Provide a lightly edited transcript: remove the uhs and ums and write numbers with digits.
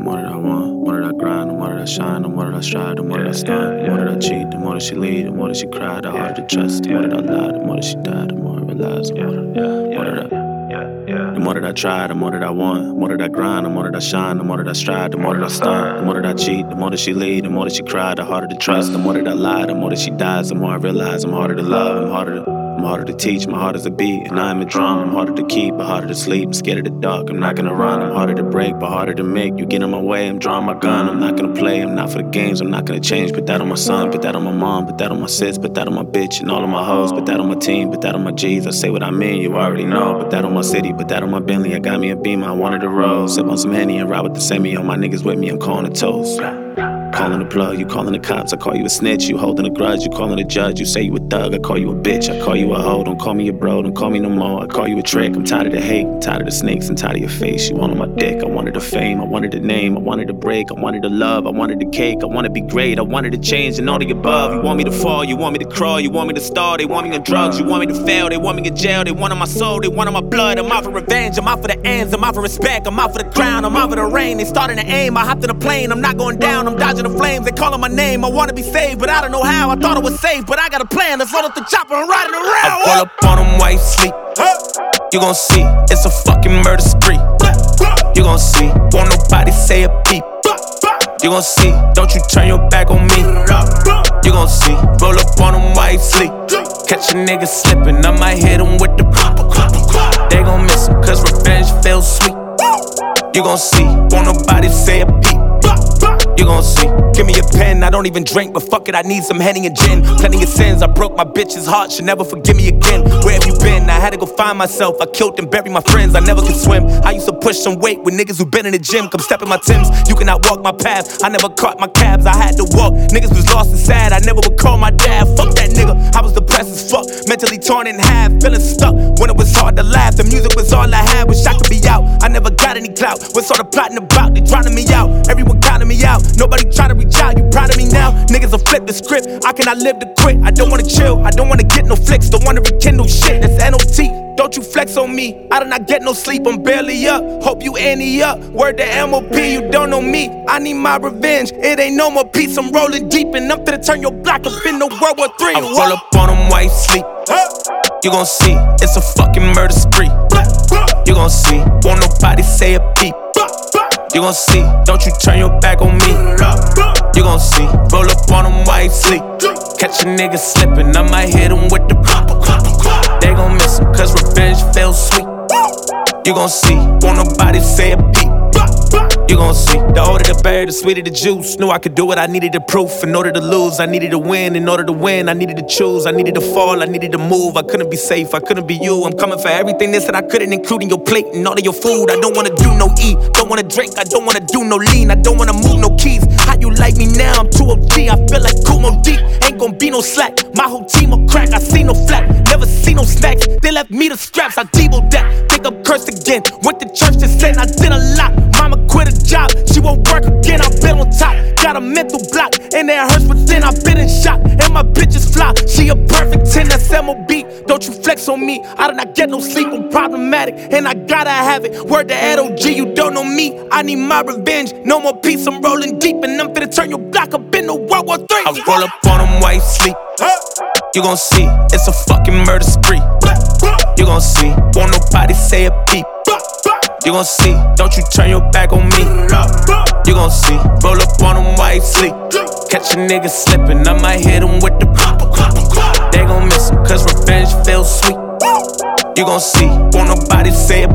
more that I want. The more that I grind, the more that I shine, the more that I strive, the more that I stun. The more that I cheat, the more that she lead, the more that she cry, the harder to trust. The more that I lie, the more that she die, the more I realize. The more that I try, the more that I want. The more that I grind, the more that I shine, the more that I strive, the more that I stun. The more that I cheat, the more that she lead, the more that she cry, the harder to trust. The more that I lie, the more that she dies, the more I realize I'm harder to love, I'm harder to teach, my heart is a beat, and I'm a drum. I'm harder to keep, but harder to sleep. I'm scared of the dark, I'm not gonna run. I'm harder to break, but harder to make. You get in my way, I'm drawing my gun. I'm not gonna play, I'm not for the games. I'm not gonna change. Put that on my son, put that on my mom, put that on my sis, put that on my bitch and all of my hoes. Put that on my team, put that on my G's. I say what I mean, you already know. Put that on my city, put that on my Bentley. I got me a Beamer, I wanted to roll. Sip on some Henny and ride with the semi. All my niggas with me, I'm calling a toast. Calling the plug, you calling the cops. I call you a snitch, you holding a grudge. You calling the judge, you say you a thug. I call you a bitch, I call you a hoe. Don't call me a bro, don't call me no more. I call you a trick, I'm tired of the hate, I'm tired of the snakes, I'm tired of your face. You all on my dick, I wanted the fame, I wanted the name, I wanted the break, I wanted the love, I wanted the cake, I wanted to be great, I wanted to change and all the above. You want me to fall, you want me to crawl, you want me to stall. They want me on drugs, you want me to fail, they want me in jail. They wanted my soul, they wanted my blood. I'm out for revenge, I'm out for the ends, I'm out for respect, I'm out for the crown, I'm out for the rain. They starting to aim, I hopped in a plane, I'm not going down, I'm dodging the flames. They calling my name, I wanna be saved, but I don't know how. I thought I was safe, but I got a plan. Let's load up the chopper and riding around. I pull up on them while you sleep. You gon' see, it's a fucking murder spree. You gon' see, won't nobody say a peep. You gon' see, don't you turn your back on me. You gon' see, roll up on them while you sleep. Catch a nigga slipping, I might hit him with the They gon' miss him, cause revenge feels sweet. You gon' see, won't nobody say a peep. You gon' see, give me a pen, I don't even drink, but fuck it, I need some Henny and gin. Plenty of sins, I broke my bitch's heart, she'll never forgive me again. Where have you been? I had to go find myself, I killed and buried my friends, I never could swim. I used to push some weight with niggas who been in the gym, come step in my Timbs. You cannot walk my path, I never caught my cabs, I had to walk. Niggas was lost and sad, I never would call my dad. Fuck that nigga, I was depressed as fuck, mentally torn in half, feeling stuck when it was hard to laugh. The music was all I had, wish I could be out. I never got any clout, what's all the plotting about? They drowning me out, everyone counting me out. Nobody try to reach out, you proud of me now? Niggas will flip the script, I cannot live to quit. I don't wanna chill, I don't wanna get no flicks. Don't wanna rekindle shit, that's NOT. Don't you flex on me, I do not get no sleep, I'm barely up. Hope you ante up, word to MOP, you don't know me. I need my revenge, it ain't no more peace. I'm rolling deep and I'm finna turn your block up into World War III. I roll up on them while you sleep. You gon' see, it's a fucking murder spree. You gon' see, won't nobody say a peep. You gon' see, don't you turn your back on me. You gon' see, roll up on them while you sleep. Catch a nigga slipping, I might hit him with the They gon' miss him, cause revenge feels sweet. You gon' see, won't nobody say a peep. You gon' see, the older the berry, the sweeter the juice. Knew I could do it, I needed the proof. In order to lose, I needed to win. In order to win, I needed to choose. I needed to fall, I needed to move. I couldn't be safe, I couldn't be you. I'm coming for everything this that I couldn't, including your plate and all of your food. I don't wanna do no eat, don't wanna drink, I don't wanna do no lean. I don't wanna move no keys. How you like me now? I'm too OG, I feel like Kumo deep. Ain't gon' be no slack, my whole team will crack. I see no flat, never see no snacks. They left me the straps, I Debo that. Think I'm cursed again, went to church to sin, I did a lot. Mama quit a job, she won't work again, I've been on top. Got a mental block, and it hurts within, I've been in shock. And my bitch is fly, she a perfect 10, that's MOB. Don't you flex on me, I do not get no sleep, I'm problematic, and I gotta have it. Word to Ed OG, you don't know me, I need my revenge. No more peace, I'm rolling deep, and I'm finna turn your block up into World War III. I roll up on them while you sleep. You gon' see, it's a fucking murder spree. You gon' see, won't nobody say a peep. You gon' see, don't you turn your back on me. You gon' see, roll up on them while you sleep. Catch a nigga slipping, I might hit him with the They gon' miss him, cause revenge feels sweet. You gon' see, won't nobody say a